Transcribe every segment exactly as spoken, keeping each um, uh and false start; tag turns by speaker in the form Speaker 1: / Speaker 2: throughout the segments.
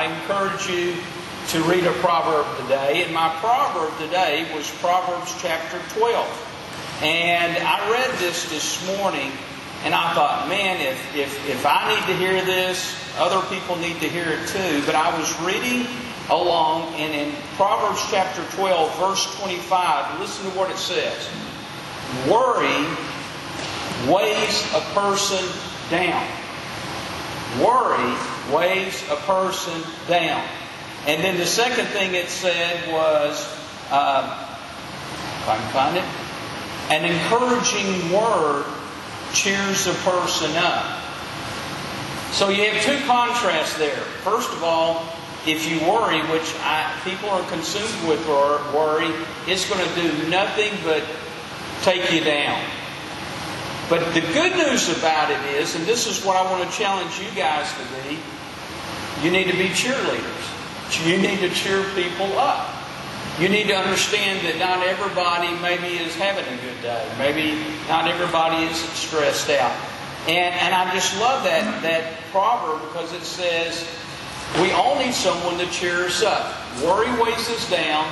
Speaker 1: I encourage you to read a proverb today. And my proverb today was Proverbs chapter twelve. And I read this this morning, and I thought, man, if, if, if I need to hear this, other people need to hear it too. But I was reading along, and in Proverbs chapter twelve, verse twenty-five, listen to what it says. Worry weighs a person down. Worry weighs a person down. And then the second thing it said was, uh, if I can find it, an encouraging word cheers a person up. So you have two contrasts there. First of all, if you worry, which I, people are consumed with worry, it's going to do nothing but take you down. But the good news about it is, and this is what I want to challenge you guys to be, you need to be cheerleaders. You need to cheer people up. You need to understand that not everybody maybe is having a good day. Maybe not everybody is stressed out. And, and I just love that, that proverb because it says, we all need someone to cheer us up. Worry weighs us down.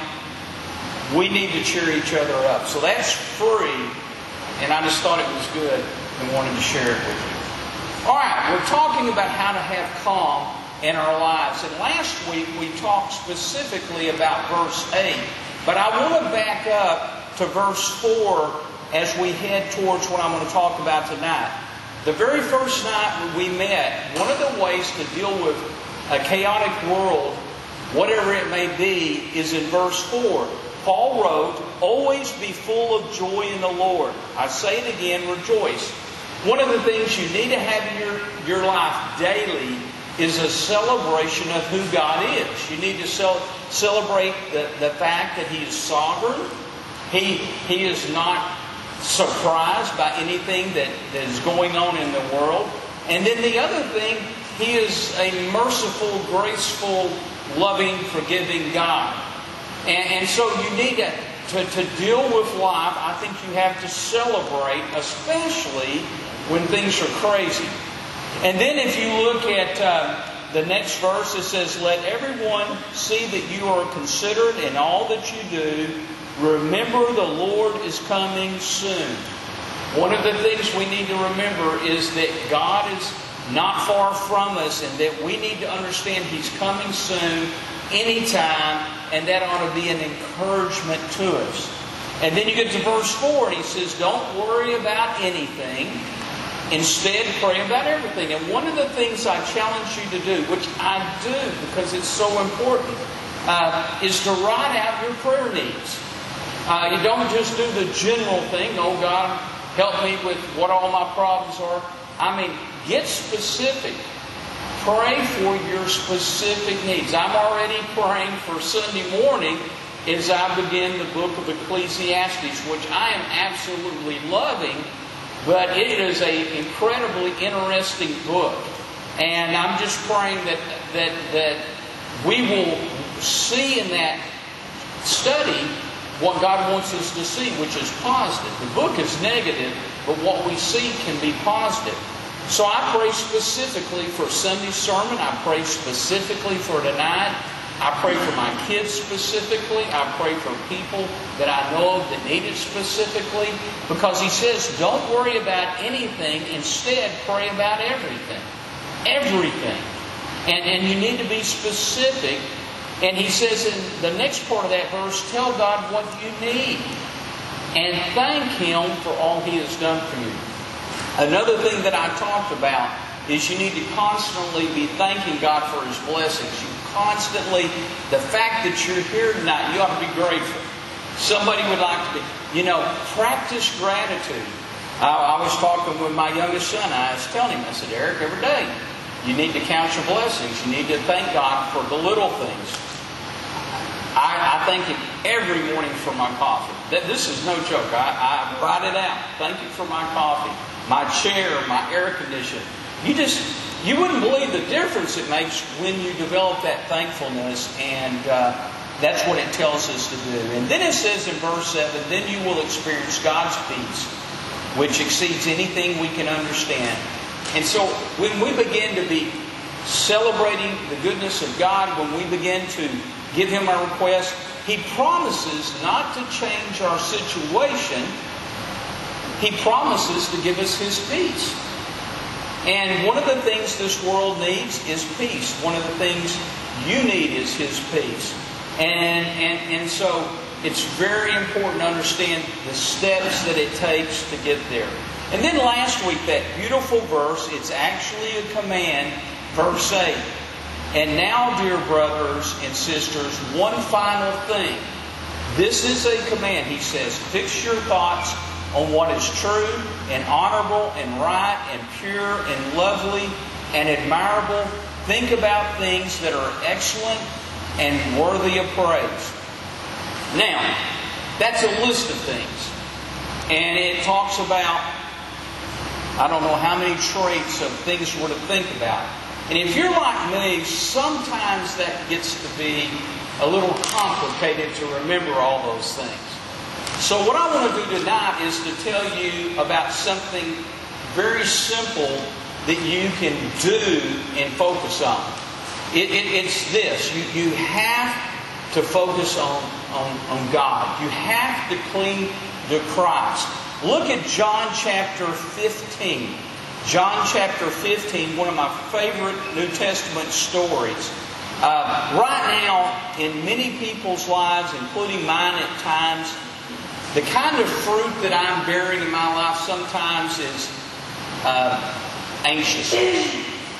Speaker 1: We need to cheer each other up. So that's free. And I just thought it was good and wanted to share it with you. All right, we're talking about how to have calm in our lives. And last week we talked specifically about verse eight. But I want to back up to verse four as we head towards what I'm going to talk about tonight. The very first night we met, one of the ways to deal with a chaotic world, whatever it may be, is in verse four. Paul wrote, always be full of joy in the Lord. I say it again, rejoice. One of the things you need to have in your, your life daily is a celebration of who God is. You need to cel- celebrate the, the fact that He is sovereign. He, he is not surprised by anything that, that is going on in the world. And then the other thing, He is a merciful, graceful, loving, forgiving God. And, and so you need to, to, to deal with life. I think you have to celebrate, especially when things are crazy. And then if you look at uh, the next verse, it says, let everyone see that you are considerate in all that you do. Remember the Lord is coming soon. One of the things we need to remember is that God is not far from us and that we need to understand He's coming soon, anytime, and that ought to be an encouragement to us. And then you get to verse four and he says, don't worry about anything. Instead, pray about everything. And one of the things I challenge you to do, which I do because it's so important, uh, is to write out your prayer needs. Uh, you don't just do the general thing, oh God, help me with what all my problems are. I mean, get specific. Pray for your specific needs. I'm already praying for Sunday morning as I begin the book of Ecclesiastes, which I am absolutely loving. But it is an incredibly interesting book. And I'm just praying that, that, that we will see in that study what God wants us to see, which is positive. The book is negative, but what we see can be positive. So I pray specifically for Sunday's sermon. I pray specifically for tonight. I pray for my kids specifically. I pray for people that I know of that need it specifically. Because he says, don't worry about anything. Instead, pray about everything. Everything. And, and you need to be specific. And he says in the next part of that verse, tell God what you need. And thank Him for all He has done for you. Another thing that I talked about is you need to constantly be thanking God for His blessings. You constantly, the fact that you're here tonight, you ought to be grateful. Somebody would like to be, you know, practice gratitude. I, I was talking with my youngest son. I was telling him, I said, Eric, every day you need to count your blessings. You need to thank God for the little things. I, I thank Him every morning for my coffee. This is no joke. I, I write it out. Thank you for my coffee, my chair, my air conditioner. You just, you wouldn't believe the difference it makes when you develop that thankfulness, and uh, that's what it tells us to do. And then it says in verse seven, then you will experience God's peace, which exceeds anything we can understand. And so when we begin to be celebrating the goodness of God, when we begin to give Him our request, He promises not to change our situation. He promises to give us His peace. And one of the things this world needs is peace. One of the things you need is His peace. And, and, and so it's very important to understand the steps that it takes to get there. And then last week, that beautiful verse, it's actually a command, verse eight. And now, dear brothers and sisters, one final thing. This is a command. He says, fix your thoughts on what is true and honorable and right and pure and lovely and admirable. Think about things that are excellent and worthy of praise. Now, that's a list of things. And it talks about, I don't know how many traits of things we're to think about. And if you're like me, sometimes that gets to be a little complicated to remember all those things. So what I want to do tonight is to tell you about something very simple that you can do and focus on. It, it, it's this. You, you have to focus on, on, on God. You have to cling to Christ. Look at John chapter fifteen. John chapter fifteen, one of my favorite New Testament stories. Uh, right now, in many people's lives, including mine at times, the kind of fruit that I'm bearing in my life sometimes is uh, anxiousness.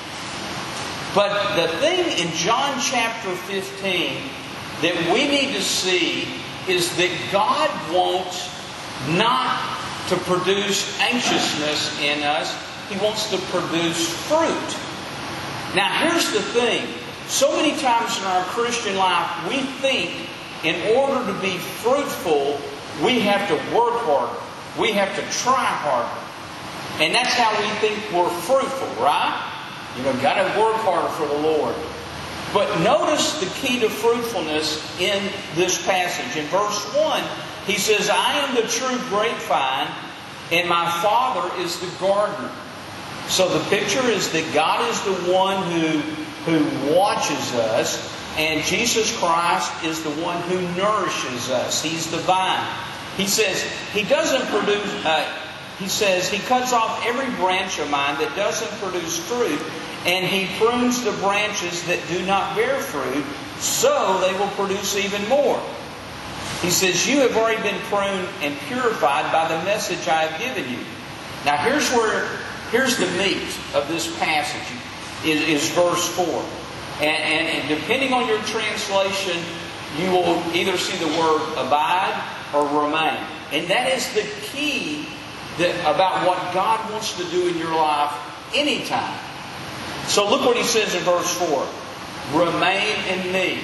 Speaker 1: But the thing in John chapter fifteen that we need to see is that God wants not to produce anxiousness in us. He wants to produce fruit. Now here's the thing. So many times in our Christian life, we think in order to be fruitful, we have to work harder. We have to try harder. And that's how we think we're fruitful, right? You know, got to work harder for the Lord. But notice the key to fruitfulness in this passage. In verse one, he says, I am the true grapevine, and my Father is the gardener. So the picture is that God is the one who, who watches us, and Jesus Christ is the one who nourishes us. He's the vine. He says, He doesn't produce, uh, He says, He cuts off every branch of mine that doesn't produce fruit, and He prunes the branches that do not bear fruit, so they will produce even more. He says, you have already been pruned and purified by the message I have given you. Now here's where, here's the meat of this passage, is, is verse four. And, and, and depending on your translation, you will either see the word abide or remain. And that is the key that, about what God wants to do in your life anytime. So look what he says in verse four. Remain in me.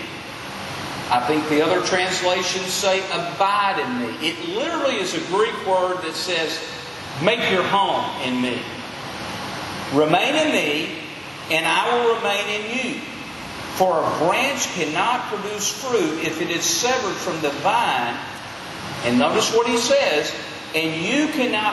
Speaker 1: I think the other translations say abide in me. It literally is a Greek word that says make your home in me. Remain in me, and I will remain in you. For a branch cannot produce fruit if it is severed from the vine. And notice what he says, and you cannot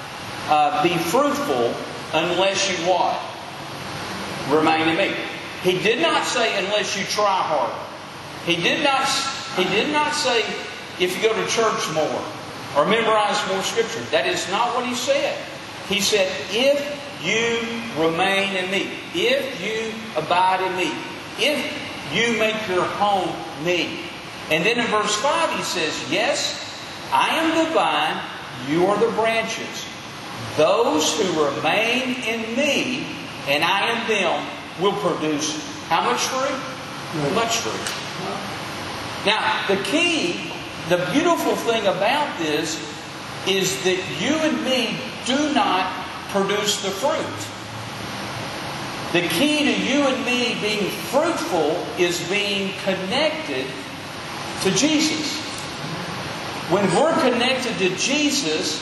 Speaker 1: uh, be fruitful unless you what? Remain in me. He did not say unless you try harder. He did not, he did not say if you go to church more or memorize more scripture. That is not what he said. He said, if you remain in me, if you abide in me, if you make your home me. And then in verse five he says, yes, I am the vine, you are the branches. Those who remain in me and I in them will produce how much fruit? Much fruit. Now, the key, the beautiful thing about this is that you and me do not produce the fruit. The key to you and me being fruitful is being connected to Jesus. When we're connected to Jesus,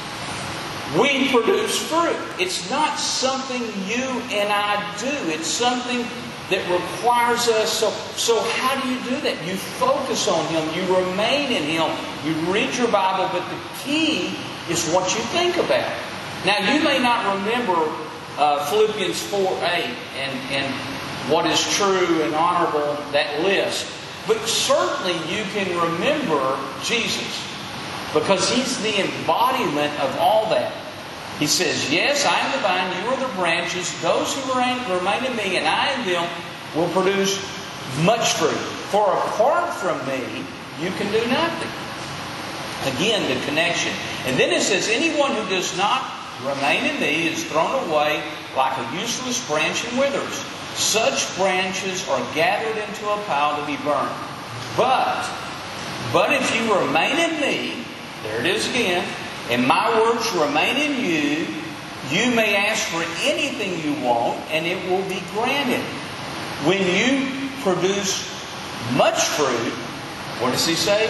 Speaker 1: we produce fruit. It's not something you and I do. It's something that requires us. So, so how do you do that? You focus on Him. You remain in Him. You read your Bible. But the key is what you think about. Now, you may not remember uh, Philippians four eight. And, and what is true and honorable, that list. But certainly you can remember Jesus, because He's the embodiment of all that. He says, yes, I am the vine, you are the branches. Those who remain, remain in me and I in them will produce much fruit. For apart from me, you can do nothing. Again, the connection. And then it says, anyone who does not remain in me is thrown away like a useless branch and withers. Such branches are gathered into a pile to be burned. But, but if you remain in me, there it is again, and my words remain in you, you may ask for anything you want, and it will be granted. When you produce much fruit, what does He say?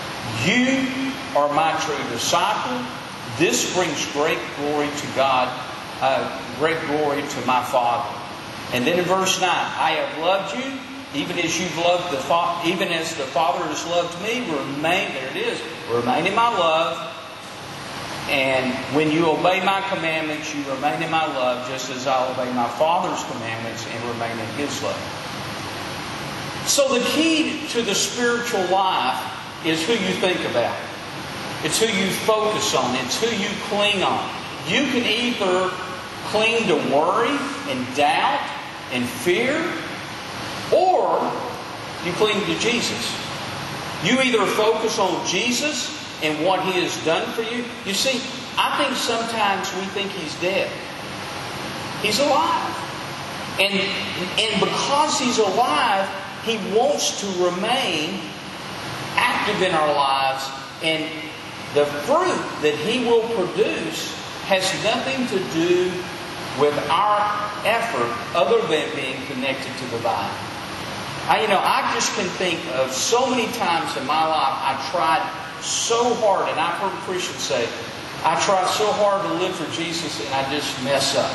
Speaker 1: You are my true disciple. This brings great glory to God, uh, great glory to my Father. And then in verse nine, I have loved you, even as you've loved the Father, even as the Father has loved me. Remain, there it is, remain in my love. And when you obey my commandments, you remain in my love, just as I obey my Father's commandments and remain in His love. So the key to the spiritual life is who you think about. It's who you focus on. It's who you cling on. You can either cling to worry and doubt and fear, or you cling to Jesus. You either focus on Jesus and what He has done for you. You see, I think sometimes we think He's dead. He's alive. And, and because He's alive, He wants to remain active in our lives. And the fruit that He will produce has nothing to do with our effort other than being connected to the vine. I, you know, I just can think of so many times in my life I tried so hard, and I've heard Christians say, I try so hard to live for Jesus and I just mess up.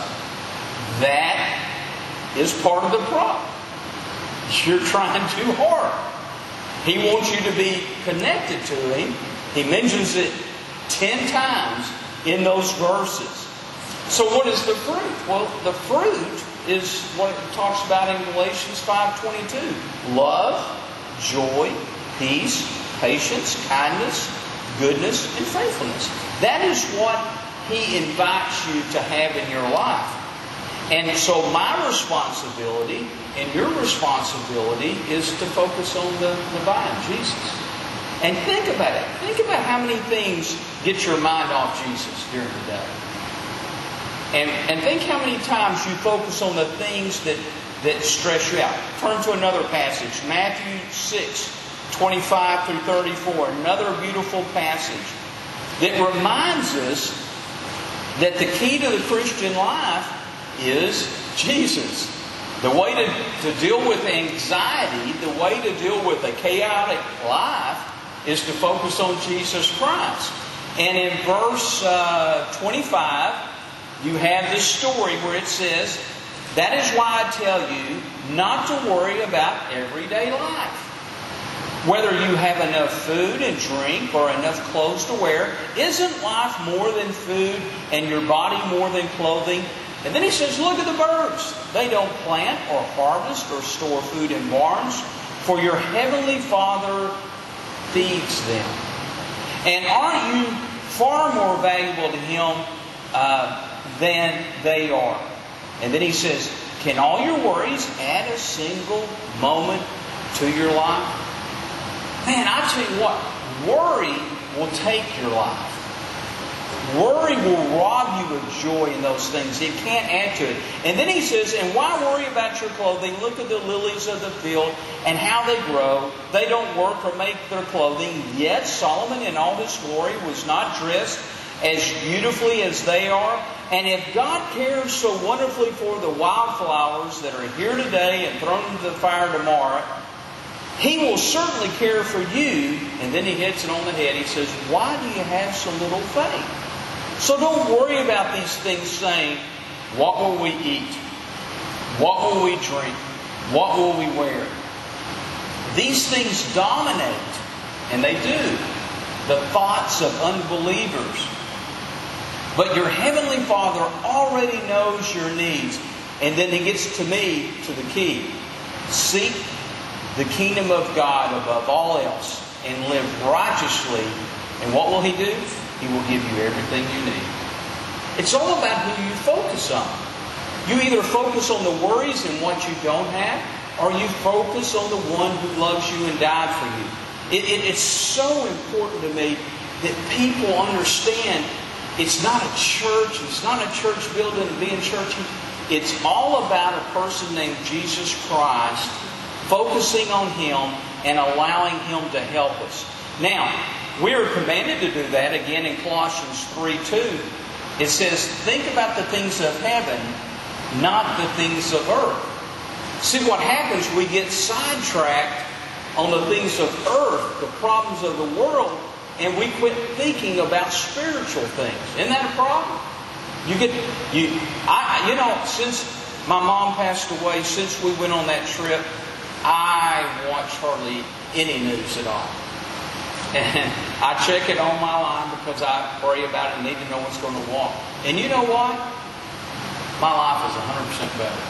Speaker 1: That is part of the problem. You're trying too hard. He wants you to be connected to Him. He mentions it ten times in those verses. So what is the fruit? Well, the fruit is what it talks about in Galatians five twenty-two. Love, joy, peace, patience, kindness, goodness, and faithfulness. That is what He invites you to have in your life. And so my responsibility and your responsibility is to focus on the, the vine, Jesus. And think about it. Think about how many things get your mind off Jesus during the day. And, and think how many times you focus on the things that, that stress you out. Turn to another passage, Matthew six, twenty-five through thirty-four. Another beautiful passage that reminds us that the key to the Christian life is Jesus. The way to, to deal with anxiety, the way to deal with a chaotic life is to focus on Jesus Christ. And in verse uh, twenty-five, you have this story where it says, that is why I tell you not to worry about everyday life. Whether you have enough food and drink or enough clothes to wear, isn't life more than food and your body more than clothing? And then he says, look at the birds. They don't plant or harvest or store food in barns, for your heavenly Father feeds them. And aren't you far more valuable to Him uh, than they are? And then he says, can all your worries add a single moment to your life? Man, I tell you what, worry will take your life. Worry will rob you of joy in those things. It can't add to it. And then he says, and why worry about your clothing? Look at the lilies of the field and how they grow. They don't work or make their clothing. Yet Solomon in all his glory was not dressed as beautifully as they are. And if God cares so wonderfully for the wildflowers that are here today and thrown into the fire tomorrow, He will certainly care for you. And then he hits it on the head. He says, why do you have so little faith? So don't worry about these things saying, what will we eat? What will we drink? What will we wear? These things dominate, and they do, the thoughts of unbelievers. But your Heavenly Father already knows your needs. And then he gets to me, to the key. Seek the kingdom of God above all else and live righteously. And what will he do? He will give you everything you need. It's all about who you focus on. You either focus on the worries and what you don't have, or you focus on the one who loves you and died for you. It, it, it's so important to me that people understand it's not a church, it's not a church building to be in church. It's all about a person named Jesus Christ, focusing on Him and allowing Him to help us. Now, we are commanded to do that again in Colossians three two. It says, think about the things of heaven, not the things of earth. See, what happens, we get sidetracked on the things of earth, the problems of the world, and we quit thinking about spiritual things. Isn't that a problem? You get, you, I, you know, since my mom passed away, since we went on that trip, I watch hardly any news at all. And I check it on my line because I pray about it and need to know what's going to walk. And you know what? My life is one hundred percent better.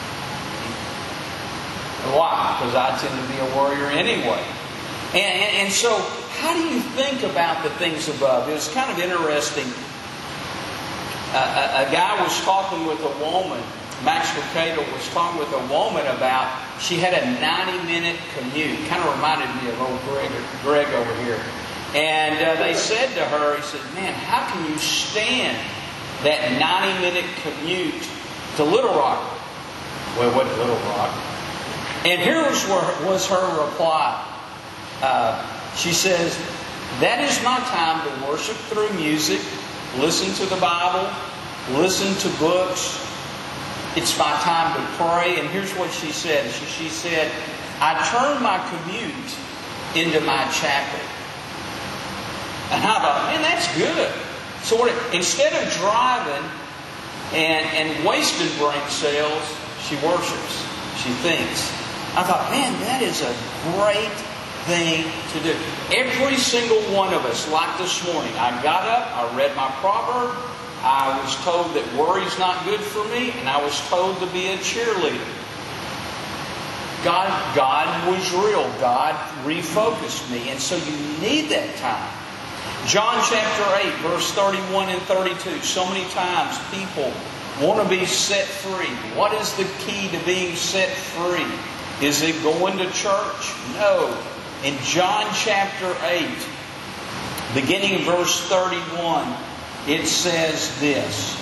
Speaker 1: Why? Because I tend to be a warrior anyway. And, and, and so, how do you think about the things above? It was kind of interesting. Uh, a, a guy was talking with a woman. Max Lucado was talking with a woman about she had a ninety minute commute. Kind of reminded me of old Greg, Greg over here. And uh, they said to her, he said, man, how can you stand that ninety minute commute to Little Rock? Well, what Little Rock? And here was, was her reply. Uh, she says, that is my time to worship through music, listen to the Bible, listen to books. It's my time to pray. And here's what she said. She, she said, I turn my commute into my chapel. And I thought, man, that's good. So what, instead of driving and, and wasting brain cells, she worships. She thinks. I thought, man, that is a great thing to do. Every single one of us, like this morning, I got up, I read my proverb, I was told that worry's not good for me, and I was told to be a cheerleader. God, God was real. God refocused me, and so you need that time. John chapter eight, verse thirty-one and thirty-two. So many times people want to be set free. What is the key to being set free? Is it going to church? No. In John chapter eight, beginning verse thirty-one, it says this.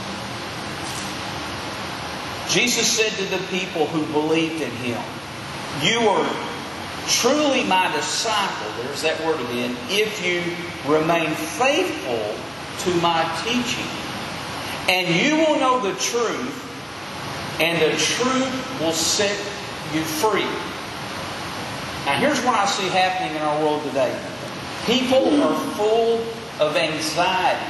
Speaker 1: Jesus said to the people who believed in Him, you are truly my disciple, there's that word again, if you remain faithful to my teaching. And you will know the truth, and the truth will set you free. Now here's what I see happening in our world today. People are full of anxiety.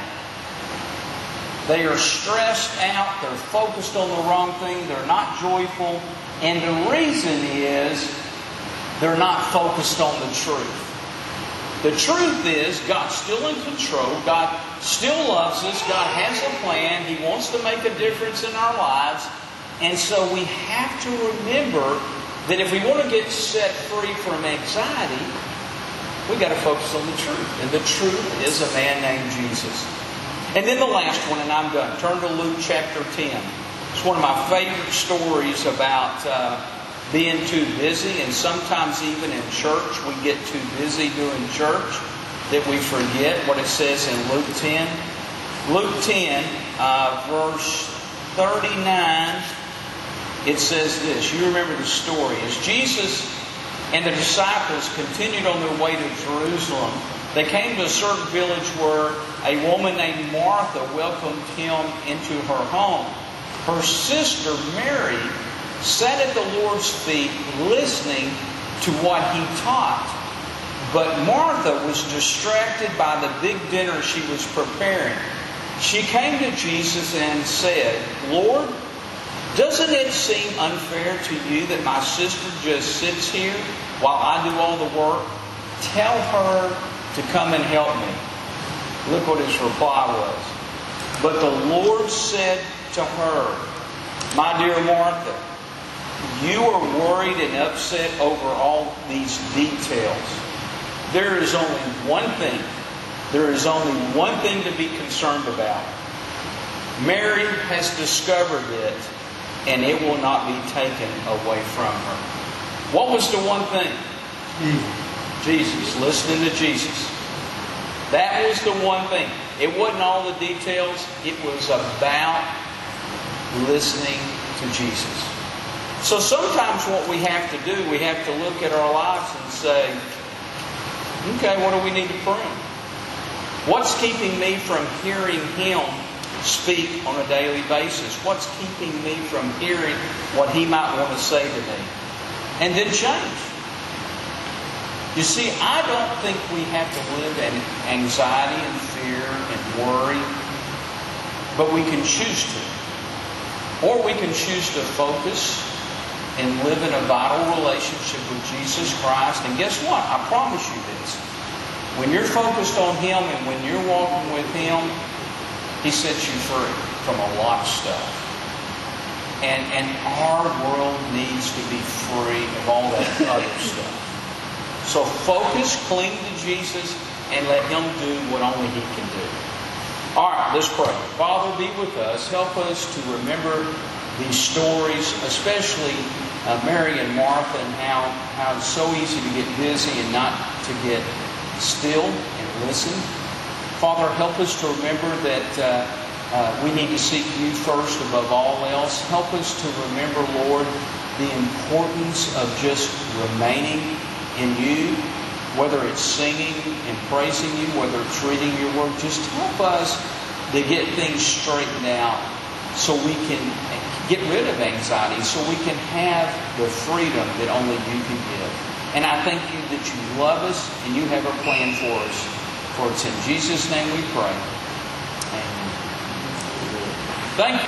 Speaker 1: They are stressed out. They're focused on the wrong thing. They're not joyful. And the reason is they're not focused on the truth. The truth is God's still in control. God still loves us. God has a plan. He wants to make a difference in our lives. And so we have to remember that if we want to get set free from anxiety, we've got to focus on the truth. And the truth is a man named Jesus. And then the last one, and I'm done. Turn to Luke chapter ten. It's one of my favorite stories about uh, being too busy. And sometimes even in church, we get too busy doing church that we forget what it says in Luke ten. Luke ten, uh, verse thirty-nine, it says this. You remember the story. As Jesus and the disciples continued on their way to Jerusalem, they came to a certain village where a woman named Martha welcomed Him into her home. Her sister Mary sat at the Lord's feet listening to what He taught. But Martha was distracted by the big dinner she was preparing. She came to Jesus and said, Lord, doesn't it seem unfair to you that my sister just sits here while I do all the work? Tell her to come and help me. Look what his reply was. But the Lord said to her, My dear Martha, you are worried and upset over all these details. There is only one thing. There is only one thing to be concerned about. Mary has discovered it, and it will not be taken away from her. What was the one thing? Jesus. Listening to Jesus. That was the one thing. It wasn't all the details. It was about listening to Jesus. So sometimes what we have to do, we have to look at our lives and say, okay, what do we need to prune? What's keeping me from hearing Him speak on a daily basis? What's keeping me from hearing what He might want to say to me? And then change. You see, I don't think we have to live in anxiety and fear and worry, but we can choose to. Or we can choose to focus and live in a vital relationship with Jesus Christ. And guess what? I promise you this. When you're focused on Him and when you're walking with Him, He sets you free from a lot of stuff. And, and our world needs to be free of all that other stuff. So focus, cling to Jesus, and let Him do what only He can do. All right, let's pray. Father, be with us. Help us to remember these stories, especially uh, Mary and Martha, and how, how it's so easy to get busy and not to get still and listen. Father, help us to remember that uh, uh, we need to seek You first above all else. Help us to remember, Lord, the importance of just remaining in You, whether it's singing and praising You, whether it's reading Your Word. Just help us to get things straightened out so we can get rid of anxiety, so we can have the freedom that only You can give. And I thank You that You love us and You have a plan for us. For it's in Jesus' name we pray. Amen. Thank you.